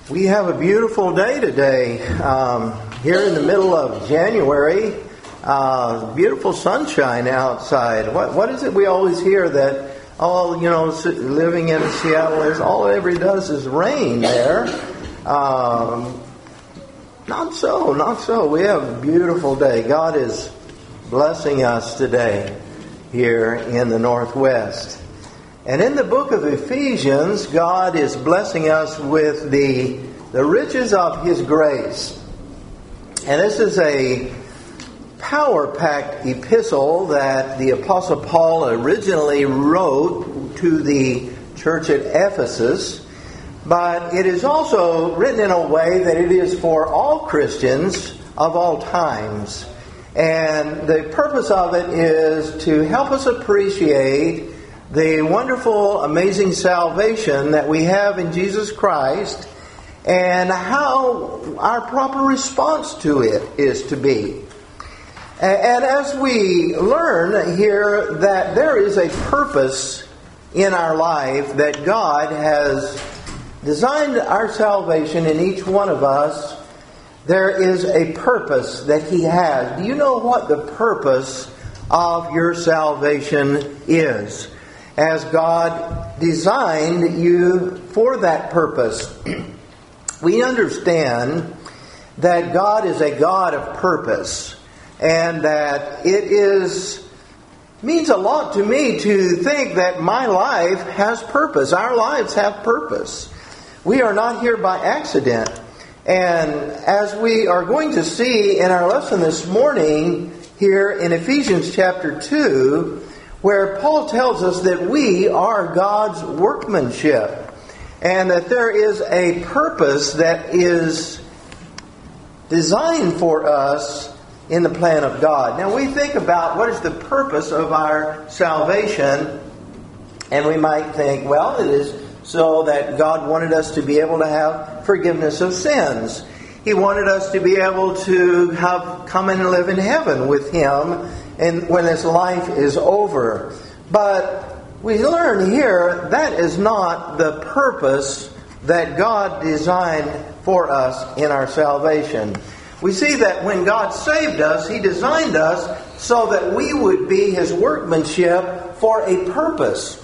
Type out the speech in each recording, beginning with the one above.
We have a beautiful day today. Here in the middle of January, beautiful sunshine outside. What is it we always hear that, living in Seattle, all it ever does is rain there? Not so. We have a beautiful day. God is blessing us today here in the Northwest. And in the book of Ephesians, God is blessing us with the riches of His grace. And this is a power-packed epistle that the Apostle Paul originally wrote to the church at Ephesus. But it is also written in a way that it is for all Christians of all times. And the purpose of it is to help us appreciate the wonderful, amazing salvation that we have in Jesus Christ and how our proper response to it is to be. And as we learn here that there is a purpose in our life, that God has designed our salvation in each one of us, there is a purpose that He has. Do you know what the purpose of your salvation is? As God designed you for that purpose. We understand that God is a God of purpose, and that it means a lot to me to think that my life has purpose. Our lives have purpose. We are not here by accident. And as we are going to see in our lesson this morning here in Ephesians chapter 2, where Paul tells us that we are God's workmanship and that there is a purpose that is designed for us in the plan of God. Now we think about what is the purpose of our salvation, and we might think, well, it is so that God wanted us to be able to have forgiveness of sins. He wanted us to be able to come and live in heaven with Him and when this life is over. But we learn here that is not the purpose that God designed for us in our salvation. We see that when God saved us, He designed us so that we would be His workmanship for a purpose.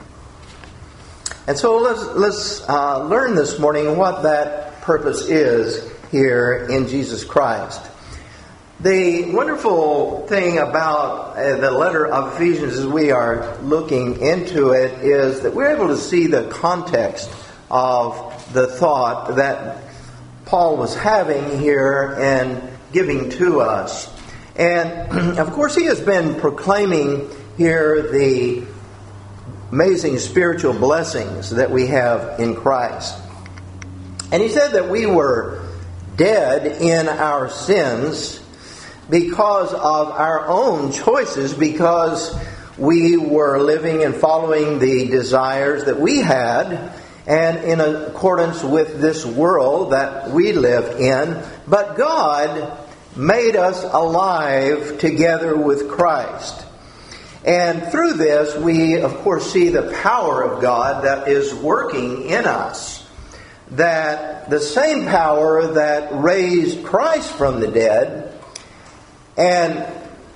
And so let's learn this morning what that purpose is here in Jesus Christ. The wonderful thing about the letter of Ephesians as we are looking into it is that we're able to see the context of the thought that Paul was having here and giving to us. And of course he has been proclaiming here the amazing spiritual blessings that we have in Christ. And he said that we were dead in our sins because of our own choices, because we were living and following the desires that we had and in accordance with this world that we live in. But God made us alive together with Christ. And through this, we, of course, see the power of God that is working in us. That the same power that raised Christ from the dead and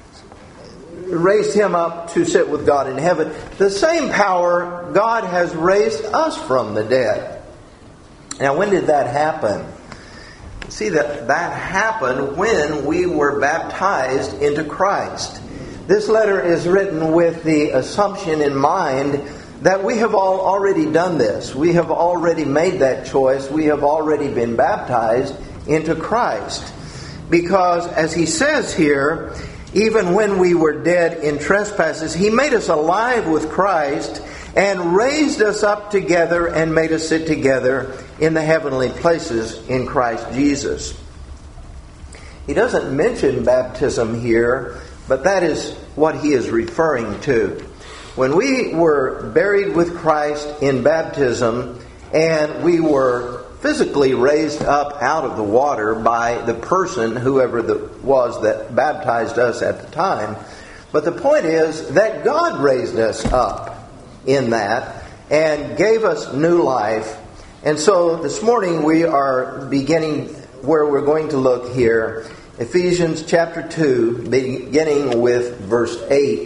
raised Him up to sit with God in heaven, the same power God has raised us from the dead. Now, when did that happen? See, that happened when we were baptized into Christ. This letter is written with the assumption in mind that we have all already done this. We have already made that choice. We have already been baptized into Christ. Because, as he says here, even when we were dead in trespasses, He made us alive with Christ and raised us up together and made us sit together in the heavenly places in Christ Jesus. He doesn't mention baptism here, but that is what he is referring to. When we were buried with Christ in baptism and we were physically raised up out of the water by the person, whoever was that baptized us at the time. But the point is that God raised us up in that and gave us new life And so this morning we are beginning where we're going to look here. Ephesians chapter 2, beginning with verse 8.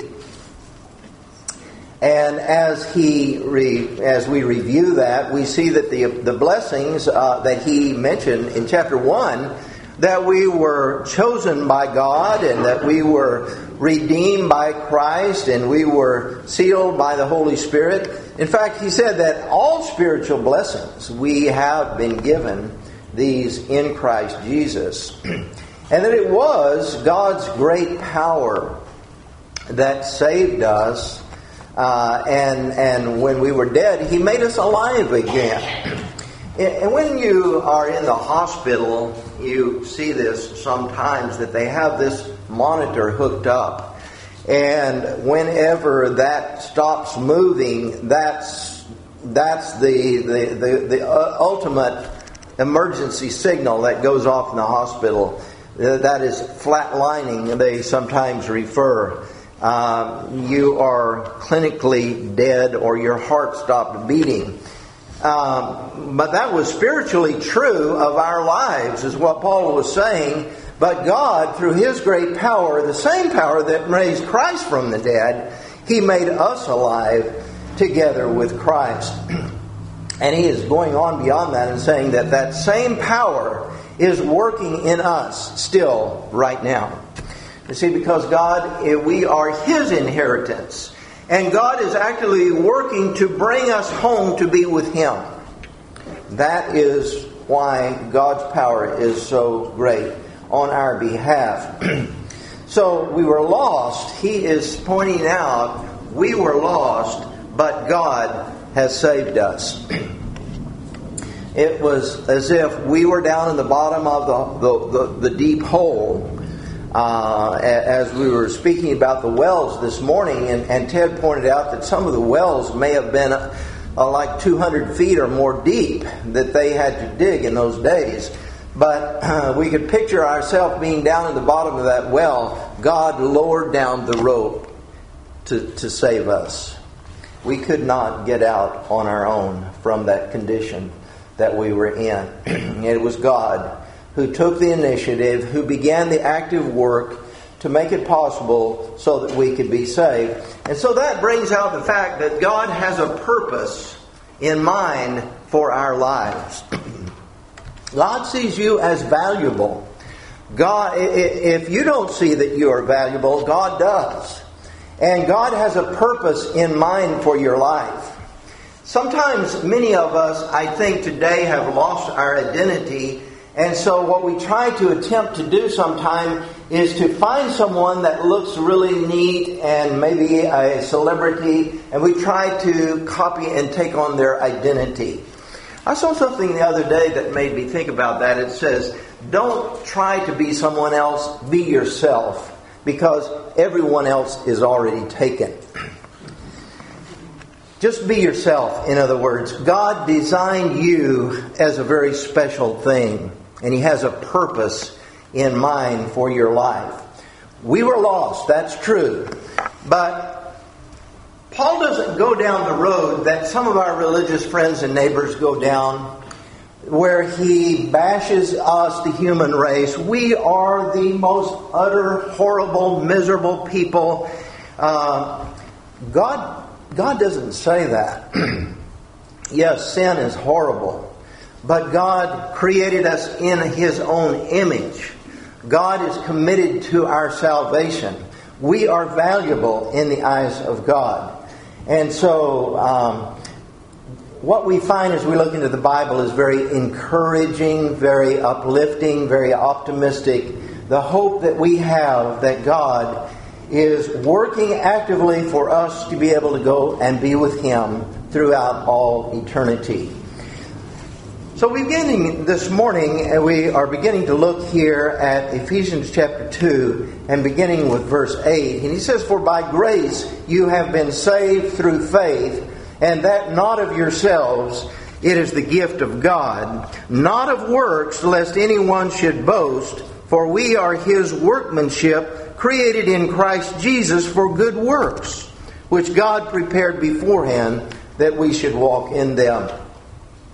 And as we review that, we see that the blessings that he mentioned in chapter 1, that we were chosen by God and that we were redeemed by Christ and we were sealed by the Holy Spirit. In fact, he said that all spiritual blessings we have been given these in Christ Jesus. And that it was God's great power that saved us. And when we were dead, he made us alive again. And when you are in the hospital, you see this sometimes, that they have this monitor hooked up. And whenever that stops moving, that's the ultimate emergency signal that goes off in the hospital. That is flatlining, they sometimes refer. You are clinically dead or your heart stopped beating. But that was spiritually true of our lives, is what Paul was saying. But God, through His great power, the same power that raised Christ from the dead, He made us alive together with Christ. And He is going on beyond that and saying that that same power is working in us still right now. You see, because God, we are His inheritance. And God is actually working to bring us home to be with Him. That is why God's power is so great on our behalf. So we were lost. He is pointing out we were lost, but God has saved us. It was as if we were down in the bottom of the deep hole. As we were speaking about the wells this morning, and Ted pointed out that some of the wells may have been like 200 feet or more deep that they had to dig in those days. But we could picture ourselves being down in the bottom of that well. God lowered down the rope to save us. We could not get out on our own from that condition that we were in. It was God who took the initiative, who began the active work to make it possible so that we could be saved. And so that brings out the fact that God has a purpose in mind for our lives. God sees you as valuable. God, if you don't see that you are valuable, God does. And God has a purpose in mind for your life. Sometimes many of us, I think today, have lost our identity. And so what we try to attempt to do sometime is to find someone that looks really neat and maybe a celebrity, and we try to copy and take on their identity. I saw something the other day that made me think about that. It says, don't try to be someone else, be yourself, because everyone else is already taken. Just be yourself, in other words. God designed you as a very special thing. And He has a purpose in mind for your life. We were lost, that's true. But Paul doesn't go down the road that some of our religious friends and neighbors go down, where he bashes us, the human race. We are the most utter, horrible, miserable people. God doesn't say that. Yes, sin is horrible. But God created us in His own image. God is committed to our salvation. We are valuable in the eyes of God. And so what we find as we look into the Bible is very encouraging, very uplifting, very optimistic. The hope that we have that God is working actively for us to be able to go and be with Him throughout all eternity. So beginning this morning, we are beginning to look here at Ephesians chapter 2 and beginning with verse 8. And he says, "For by grace you have been saved through faith, and that not of yourselves, it is the gift of God, not of works, lest anyone should boast. For we are His workmanship, created in Christ Jesus for good works, which God prepared beforehand that we should walk in them."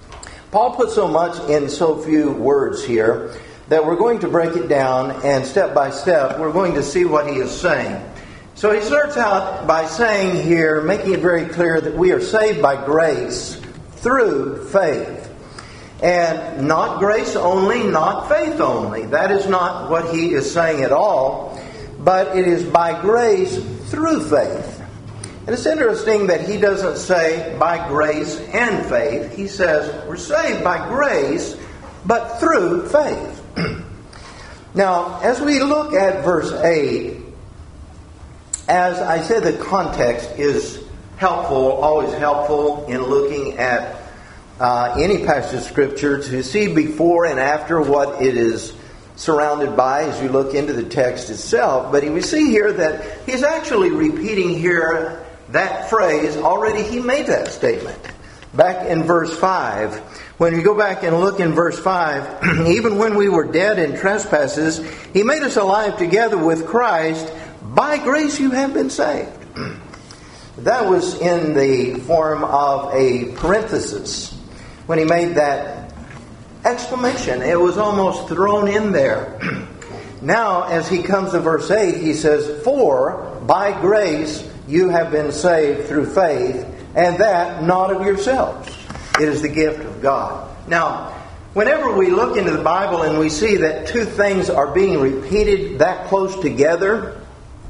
Paul put so much in so few words here that we're going to break it down, and step by step we're going to see what he is saying. So he starts out by saying here, making it very clear that we are saved by grace through faith. And not grace only, not faith only. That is not what he is saying at all. But it is by grace through faith. And it's interesting that he doesn't say by grace and faith. He says we're saved by grace, but through faith. Now, as we look at verse 8, as I said, the context is helpful, always helpful in looking at any passage of Scripture to see before and after what it is surrounded by as you look into the text itself. But we see here that he's actually repeating here that phrase. Already he made that statement back in verse 5. When you go back and look in verse 5, even when we were dead in trespasses, he made us alive together with Christ. By grace you have been saved. That was in the form of a parenthesis. When he made that exclamation, it was almost thrown in there. Now, as he comes to verse 8, he says, for by grace you have been saved through faith, and that not of yourselves. It is the gift of God. Now, whenever we look into the Bible and we see that two things are being repeated that close together,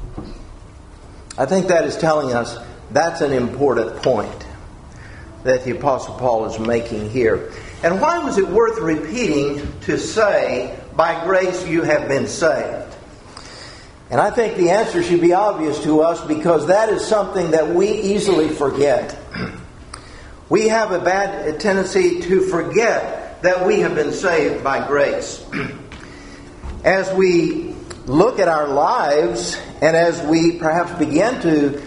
I think that is telling us that's an important point that the Apostle Paul is making here. And why was it worth repeating to say, by grace you have been saved? And I think the answer should be obvious to us, because that is something that we easily forget. We have a bad tendency to forget that we have been saved by grace. As we look at our lives, and as we perhaps begin to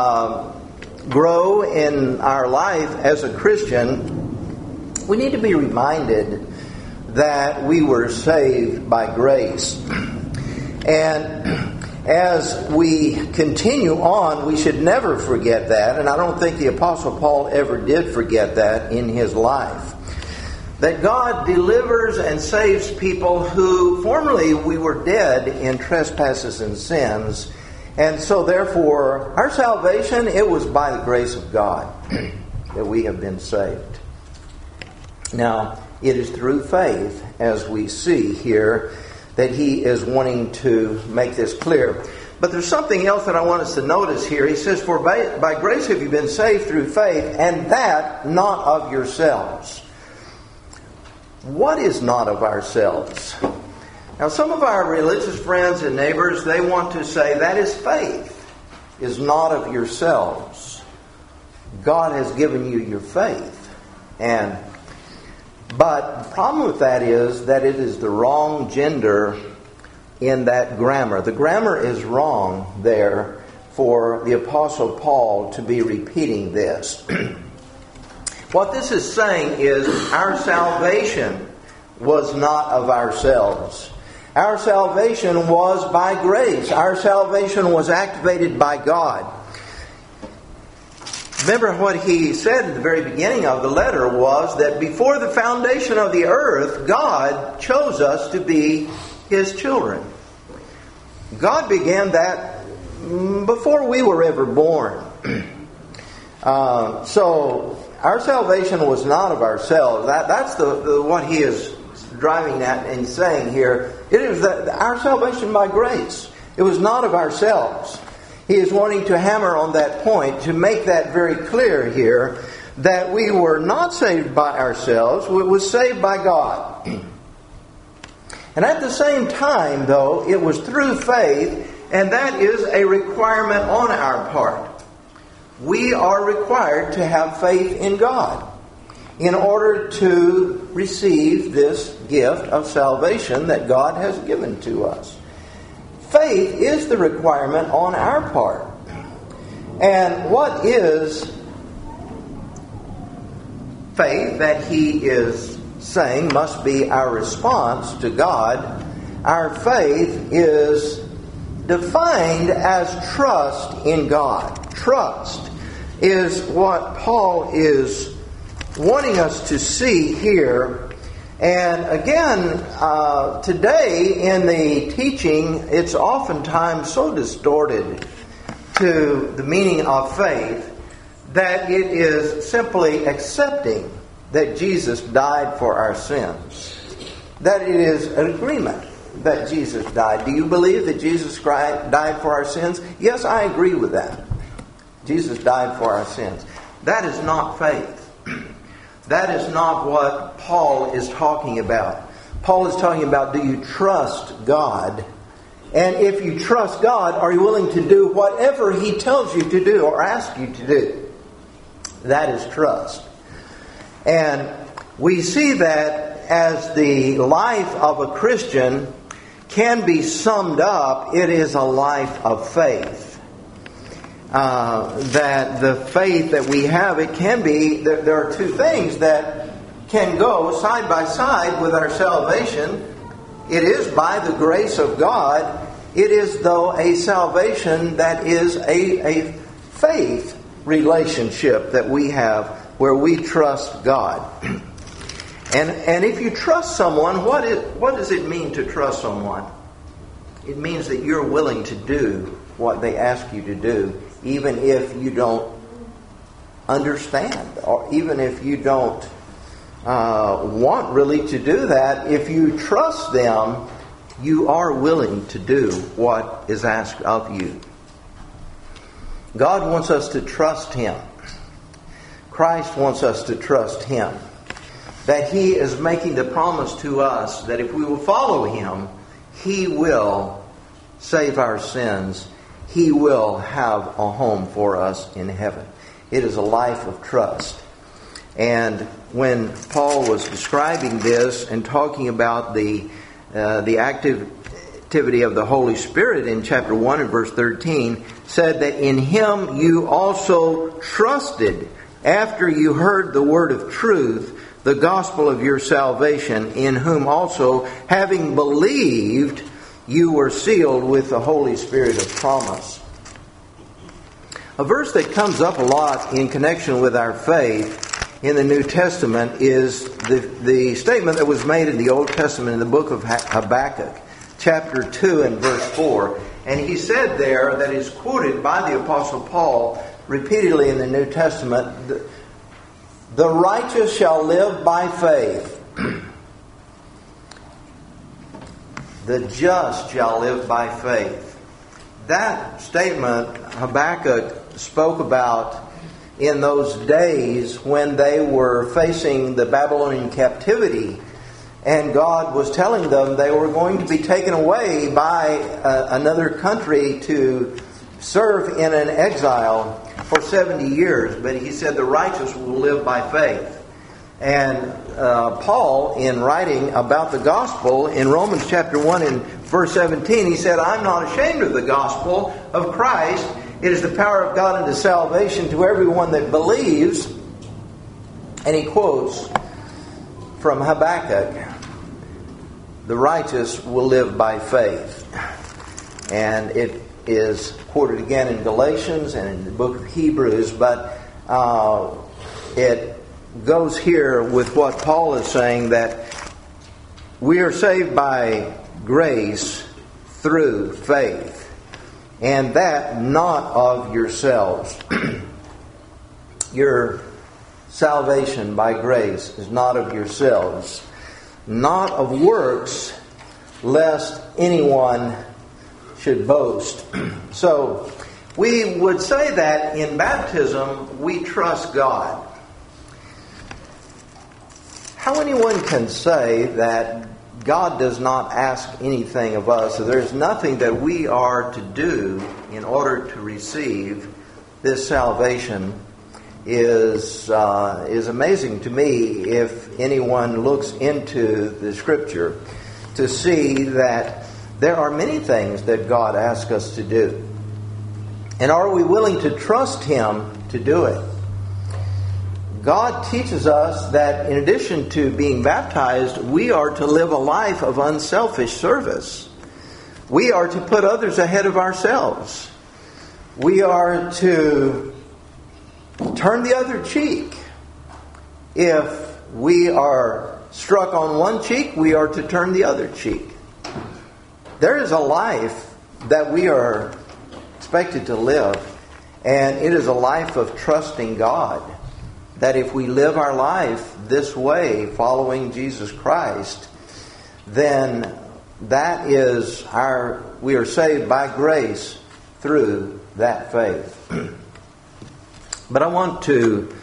grow in our life as a Christian, we need to be reminded that we were saved by grace. And as we continue on, we should never forget that. And I don't think the Apostle Paul ever did forget that in his life. That God delivers and saves people who formerly we were dead in trespasses and sins. And so therefore, our salvation, it was by the grace of God that we have been saved. Now, it is through faith, as we see here, that he is wanting to make this clear. But there's something else that I want us to notice here. He says, for by grace have you been saved through faith, and that not of yourselves. What is not of ourselves? Now, some of our religious friends and neighbors, they want to say that is faith, is not of yourselves. God has given you your faith. But the problem with that is that it is the wrong gender in that grammar. The grammar is wrong there for the Apostle Paul to be repeating this. What this is saying is our salvation was not of ourselves. Our salvation was by grace. Our salvation was activated by God. Remember what he said at the very beginning of the letter was that before the foundation of the earth, God chose us to be His children. God began that before we were ever born. So our salvation was not of ourselves. That's what he is driving at and saying here. It is our salvation by grace. It was not of ourselves. He is wanting to hammer on that point to make that very clear here, that we were not saved by ourselves. We were saved by God. And at the same time, though, it was through faith, and that is a requirement on our part. We are required to have faith in God in order to receive this gift of salvation that God has given to us. Faith is the requirement on our part. And what is faith that he is saying must be our response to God? Our faith is defined as trust in God. Trust is what Paul is wanting us to see here. And again, today in the teaching, it's oftentimes so distorted to the meaning of faith that it is simply accepting that Jesus died for our sins. That it is an agreement that Jesus died. Do you believe that Jesus died for our sins? Yes, I agree with that. Jesus died for our sins. That is not faith. That is not what Paul is talking about. Paul is talking about, do you trust God? And if you trust God, are you willing to do whatever He tells you to do or asks you to do? That is trust. And we see that as the life of a Christian can be summed up, it is a life of faith. That the faith that we have, it can be, there are two things that can go side by side with our salvation. It is by the grace of God. It is, though, a salvation that is a faith relationship that we have where we trust God. And if you trust someone, what does it mean to trust someone? It means that you're willing to do what they ask you to do, even if you don't understand, or even if you don't want really to do that. If you trust them, you are willing to do what is asked of you. God wants us to trust Him. Christ wants us to trust Him. That He is making the promise to us that if we will follow Him, He will save our sins. He will have a home for us in heaven. It is a life of trust. And when Paul was describing this and talking about the activity of the Holy Spirit in chapter 1 and verse 13, said that in Him you also trusted after you heard the word of truth, the gospel of your salvation, in whom also, having believed, you were sealed with the Holy Spirit of promise. A verse that comes up a lot in connection with our faith in the New Testament is the statement that was made in the Old Testament in the book of Habakkuk, chapter 2 and verse 4. And he said there, that is quoted by the Apostle Paul repeatedly in the New Testament, the righteous shall live by faith. The just shall live by faith. That statement Habakkuk spoke about in those days when they were facing the Babylonian captivity, and God was telling them they were going to be taken away by another country to serve in an exile for 70 years. But He said the righteous will live by faith. And Paul, in writing about the gospel in Romans chapter 1 and verse 17, he said, I'm not ashamed of the gospel of Christ. It is the power of God unto salvation to everyone that believes. And he quotes from Habakkuk, the righteous will live by faith. And it is quoted again in Galatians and in the book of Hebrews, but it goes here with what Paul is saying, that we are saved by grace through faith, and that not of yourselves. Your salvation by grace is not of yourselves, not of works, lest anyone should boast. So we would say that in baptism we trust God. How anyone can say that God does not ask anything of us, so there's nothing that we are to do in order to receive this salvation, is amazing to me if anyone looks into the Scripture to see that there are many things that God asks us to do. And are we willing to trust Him to do it? God teaches us that in addition to being baptized, we are to live a life of unselfish service. We are to put others ahead of ourselves. We are to turn the other cheek if we are struck on one cheek, we are to turn the other cheek. There is a life that we are expected to live, and it is a life of trusting God. That if we live our life this way, following Jesus Christ, then that is we are saved by grace through that faith. But I want to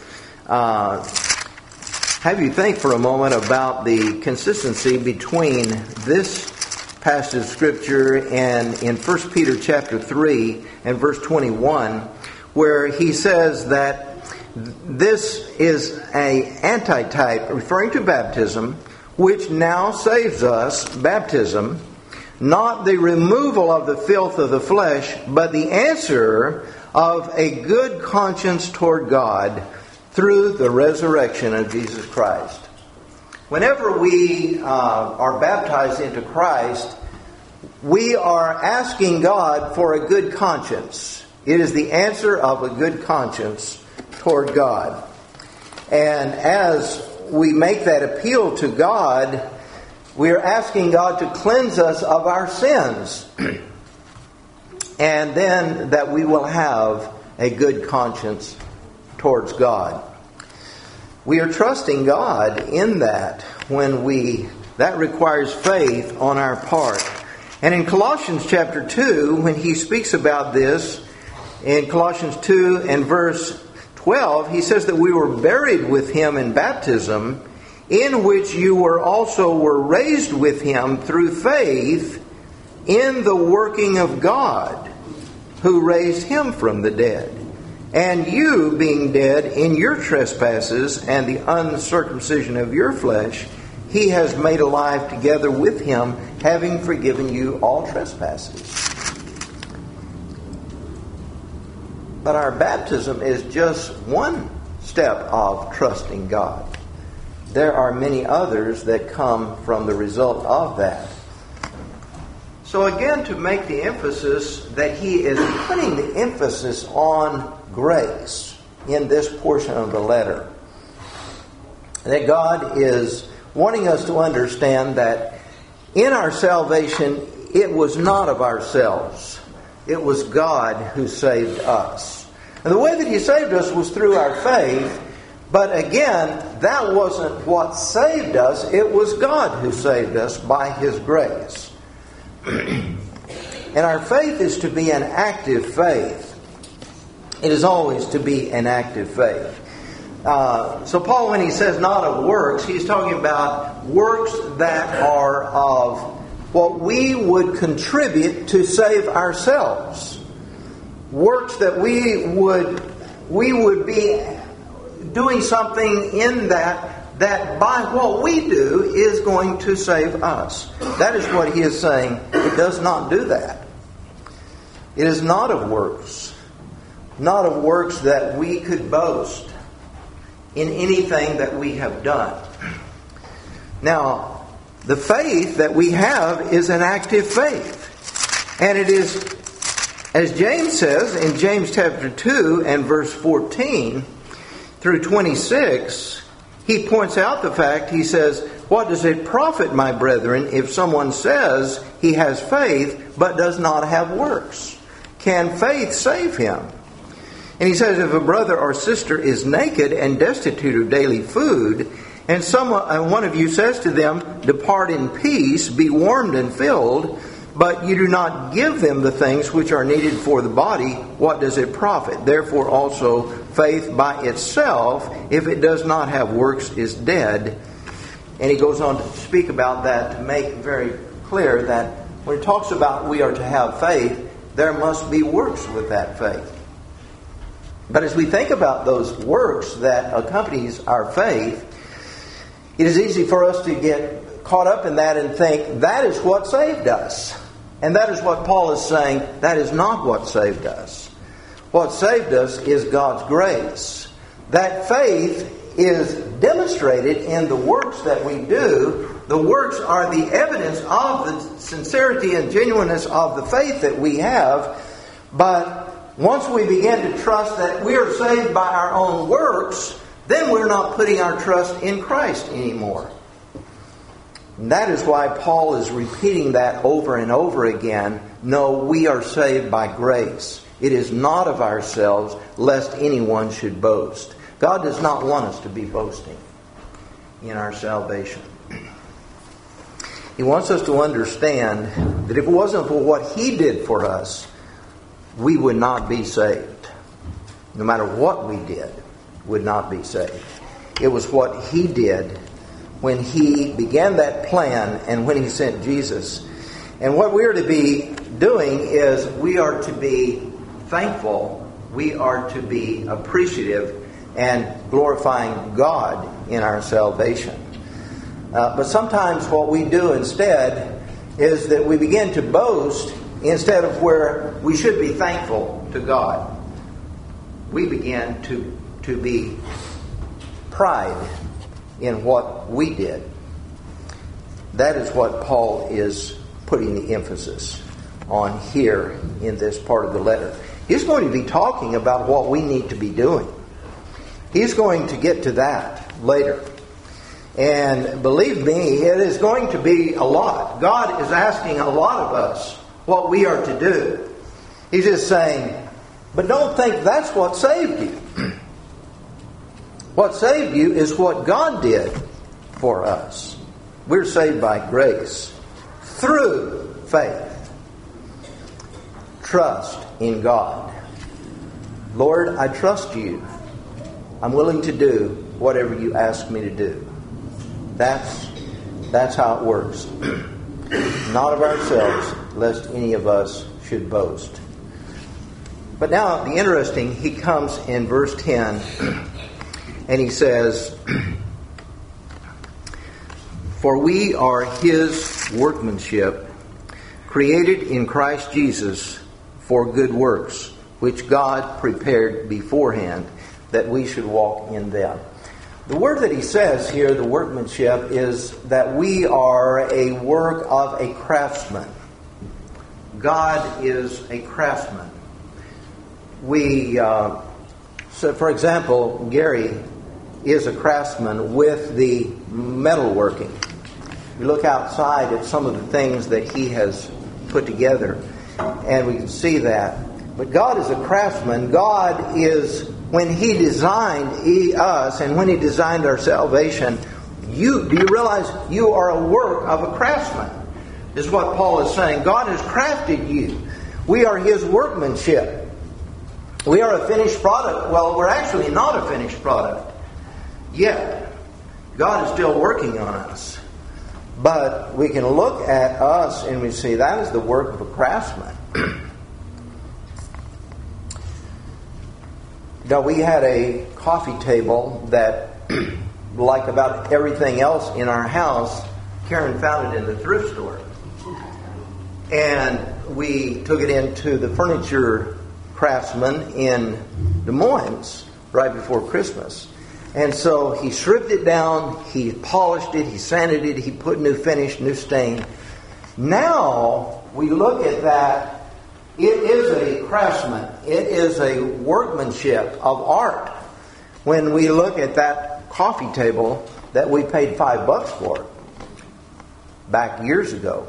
have you think for a moment about the consistency between this passage of Scripture and in 1 Peter chapter 3 and verse 21, where he says that this is an antitype, referring to baptism, which now saves us, baptism, not the removal of the filth of the flesh, but the answer of a good conscience toward God through the resurrection of Jesus Christ. Whenever we are baptized into Christ, we are asking God for a good conscience. It is the answer of a good conscience toward God. And as we make that appeal to God, we are asking God to cleanse us of our sins. And then that we will have a good conscience towards God. We are trusting God in that that requires faith on our part. And in Colossians chapter 2, when he speaks about this, in Colossians 2 and verse 12, he says that we were buried with him in baptism, in which you were raised with him through faith in the working of God, who raised him from the dead. And you, being dead in your trespasses and the uncircumcision of your flesh, he has made alive together with him, having forgiven you all trespasses. But our baptism is just one step of trusting God. There are many others that come from the result of that. So again, to make the emphasis that he is putting the emphasis on grace in this portion of the letter. That God is wanting us to understand that in our salvation, it was not of ourselves. It was God who saved us. And the way that he saved us was through our faith. But again, that wasn't what saved us. It was God who saved us by his grace. And our faith is to be an active faith. It is always to be an active faith. So Paul, when he says not of works, he's talking about works that are of what we would contribute to save ourselves. Works that we would be doing something in that by what we do is going to save us. That is what he is saying. It does not do that. It is not of works. Not of works that we could boast in anything that we have done. Now, the faith that we have is an active faith. And it is, as James says in James chapter 2 and verse 14 through 26, he points out the fact, he says, "What does it profit, my brethren, if someone says he has faith but does not have works? Can faith save him? And he says, if a brother or sister is naked and destitute of daily food, and one of you says to them, depart in peace, be warmed and filled, but you do not give them the things which are needed for the body, what does it profit? Therefore also faith by itself, if it does not have works, is dead." And he goes on to speak about that to make very clear that when it talks about we are to have faith, there must be works with that faith. But as we think about those works that accompanies our faith, it is easy for us to get caught up in that and think that is what saved us. And that is what Paul is saying. That is not what saved us. What saved us is God's grace. That faith is demonstrated in the works that we do. The works are the evidence of the sincerity and genuineness of the faith that we have. But once we begin to trust that we are saved by our own works, then we're not putting our trust in Christ anymore. And that is why Paul is repeating that over and over again. No, we are saved by grace. It is not of ourselves, lest anyone should boast. God does not want us to be boasting in our salvation. He wants us to understand that if it wasn't for what He did for us, we would not be saved. No matter what we did, would not be saved. It was what He did when He began that plan and when He sent Jesus. And what we are to be doing is we are to be thankful, we are to be appreciative, and glorifying God in our salvation. But sometimes what we do instead is that we begin to boast instead of where we should be thankful to God. We begin to be pride in what we did. That is what Paul is putting the emphasis on here in this part of the letter. He's going to be talking about what we need to be doing. He's going to get to that later. And believe me, it is going to be a lot. God is asking a lot of us what we are to do. He's just saying, but don't think that's what saved you. What saved you is what God did for us. We're saved by grace through faith. Trust in God. Lord, I trust you. I'm willing to do whatever you ask me to do. That's how it works. Not of ourselves, lest any of us should boast. But now, the interesting, he comes in verse 10, and he says, for we are His workmanship, created in Christ Jesus for good works, which God prepared beforehand that we should walk in them. The word that he says here, the workmanship, is that we are a work of a craftsman. God is a craftsman. So for example, Gary is a craftsman with the metalworking. You look outside at some of the things that he has put together, and we can see that. But God is a craftsman. God is, when He designed us and when He designed our salvation, do you realize you are a work of a craftsman? This is what Paul is saying. God has crafted you. We are His workmanship. We are a finished product. Well, we're actually not a finished product yet. God is still working on us. But we can look at us and we see that is the work of a craftsman. Now, we had a coffee table that, like about everything else in our house, Karen found it in the thrift store. And we took it into the furniture craftsman in Des Moines right before Christmas. And so he stripped it down, he polished it, he sanded it, he put new finish, new stain. Now we look at that. It is a craftsman. It is a workmanship of art. When we look at that coffee table that we paid $5 for back years ago,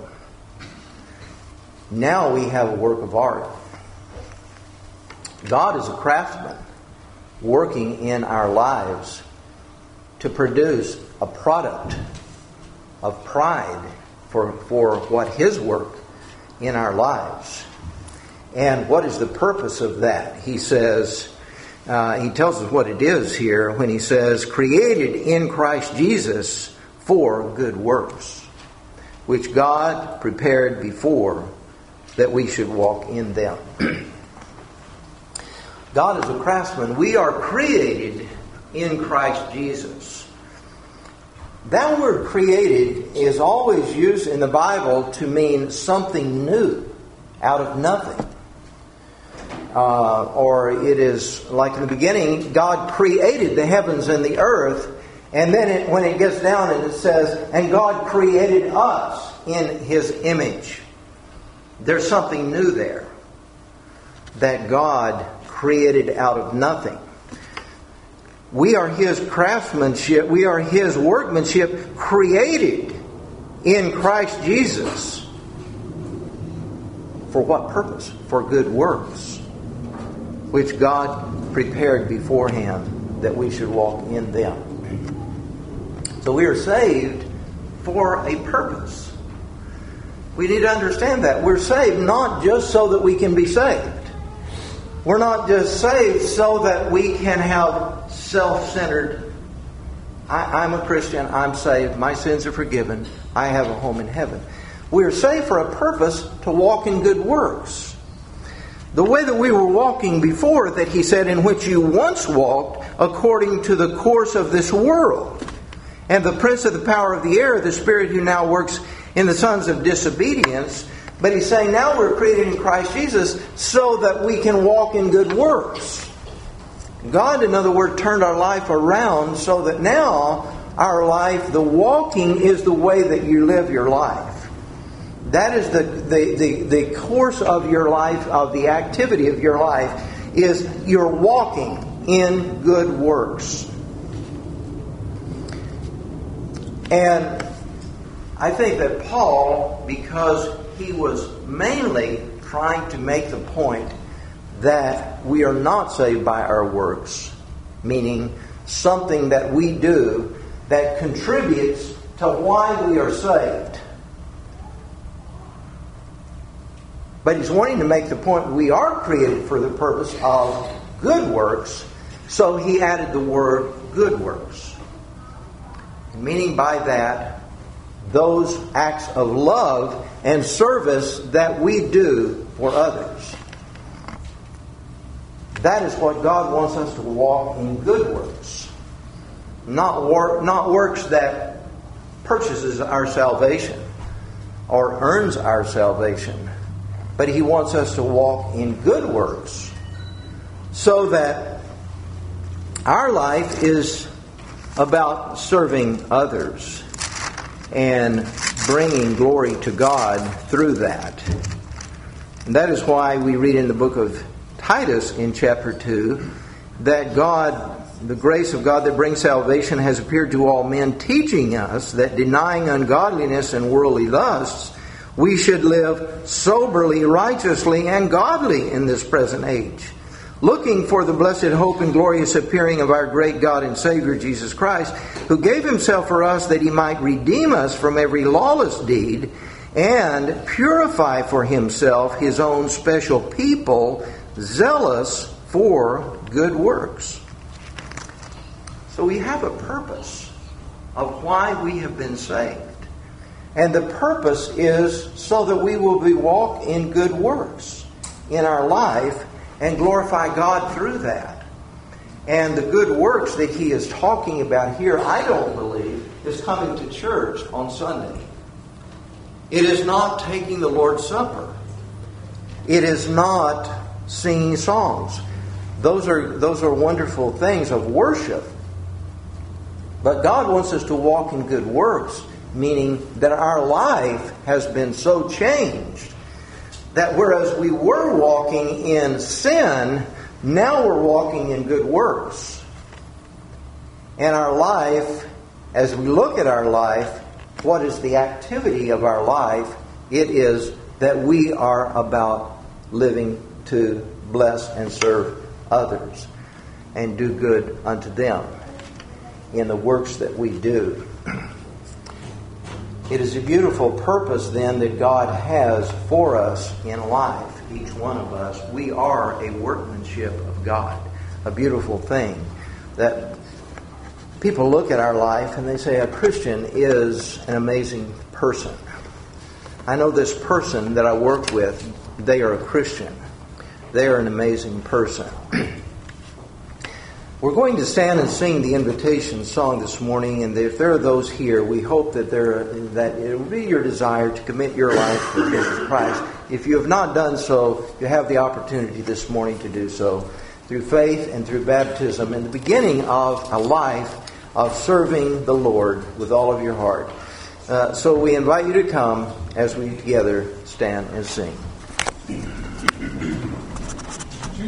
now we have a work of art. God is a craftsman working in our lives to produce a product of pride for what His work in our lives. And what is the purpose of that? He says, he tells us what it is here when he says, created in Christ Jesus for good works, which God prepared before that we should walk in them. God is a craftsman. We are created in Christ Jesus. That word created is always used in the Bible to mean something new out of nothing. Or it is like in the beginning, God created the heavens and the earth, and then when it gets down and it says, and God created us in His image. There's something new there that God created out of nothing. We are His craftsmanship. We are His workmanship created in Christ Jesus. For what purpose? For good works, which God prepared beforehand that we should walk in them. So we are saved for a purpose. We need to understand that. We're saved not just so that we can be saved. We're not just saved so that we can have self-centered, I'm a Christian, I'm saved, my sins are forgiven, I have a home in heaven. We're saved for a purpose to walk in good works. The way that we were walking before, that He said, in which you once walked according to the course of this world, and the prince of the power of the air, the spirit who now works in the sons of disobedience. But He's saying now we're created in Christ Jesus so that we can walk in good works. God, in other words, turned our life around so that now our life, the walking, is the way that you live your life. That is the course of your life, of the activity of your life, is you're walking in good works. And I think that Paul, because he was mainly trying to make the point that we are not saved by our works, meaning something that we do that contributes to why we are saved. But he's wanting to make the point we are created for the purpose of good works, so he added the word good works. Meaning by that, those acts of love and service that we do for others. That is what God wants us to walk in good works. Not works that purchases our salvation or earns our salvation. But He wants us to walk in good works so that our life is about serving others and bringing glory to God through that. And that is why we read in the book of Titus in chapter 2 that God, the grace of God that brings salvation, has appeared to all men, teaching us that denying ungodliness and worldly lusts, we should live soberly, righteously, and godly in this present age, looking for the blessed hope and glorious appearing of our great God and Savior Jesus Christ, who gave Himself for us that He might redeem us from every lawless deed and purify for Himself His own special people, zealous for good works. So we have a purpose of why we have been saved. And the purpose is so that we will walk in good works in our life and glorify God through that. And the good works that he is talking about here, I don't believe, is coming to church on Sunday. It is not taking the Lord's Supper. It is not singing songs. Those are wonderful things of worship. But God wants us to walk in good works, meaning that our life has been so changed that whereas we were walking in sin, now we're walking in good works. And our life, as we look at our life, what is the activity of our life? It is that we are about living to bless and serve others and do good unto them in the works that we do. It is a beautiful purpose then that God has for us in life, each one of us. We are a workmanship of God, a beautiful thing that people look at our life and they say a Christian is an amazing person. I know this person that I work with, they are a Christian. They are an amazing person. We're going to stand and sing the invitation song this morning, and if there are those here, we hope that it will be your desire to commit your life to Jesus Christ. If you have not done so, you have the opportunity this morning to do so through faith and through baptism and the beginning of a life of serving the Lord with all of your heart. So we invite you to come as we together stand and sing.